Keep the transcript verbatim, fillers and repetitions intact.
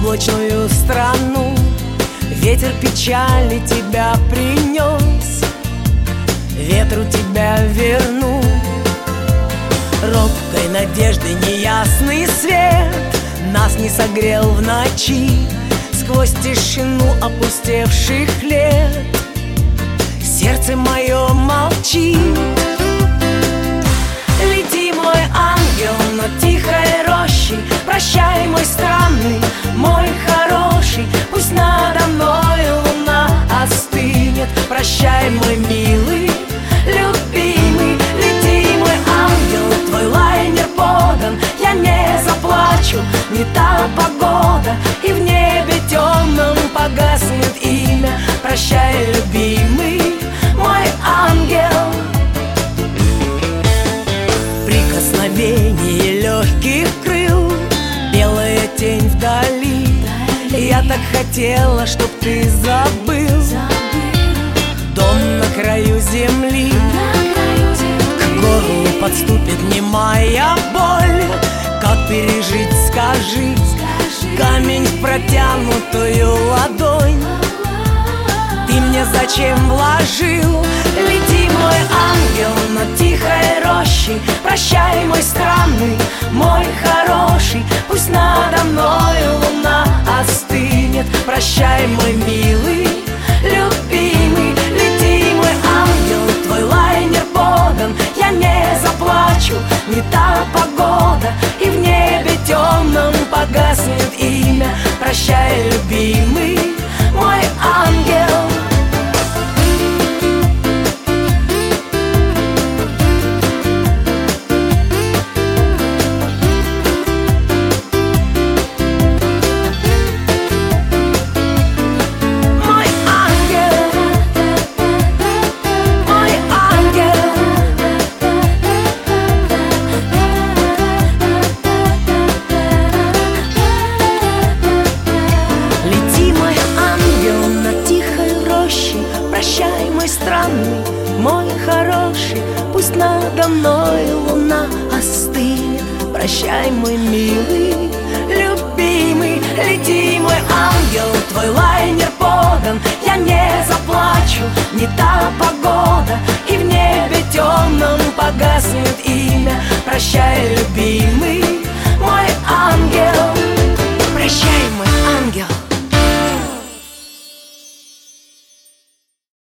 безоблачную страну. Ветер печали тебя принес, ветру тебя верну. Робкой надежды неясный свет нас не согрел в ночи. Сквозь тишину опустевших лет сердце мое молчит. Лети, мой ангел, над тихой рощей. Прощай, мой странный, мой хороший. Пусть надо мною луна остынет. Прощай, мой милый, любимый. Лети, мой ангел, твой лайнер подан. Я не заплачу, не та погода, и в небе темном погаснет имя. Прощай, любимый, мой ангел. Прикосновение легких крыл, белая тень вдали. Я так хотела, чтоб ты забыл дом на краю земли. К горлу подступит немая боль. Как пережить, скажи, камень в протянутую ладонь ты мне зачем вложил? Лети, мой ангел, над тихой рощей. Прощай, мой странный, мой хороший. Пусть надо мною луна остынет. Прощай, мой милый, любимый. Лети, мой ангел, твой лайнер подан. Я не заплачу, не та погода, и в небе темном погаснет имя. Прощай, любимый, мой ангел. Прощай, мой странный, мой хороший. Пусть надо мной луна остынет. Прощай, мой милый,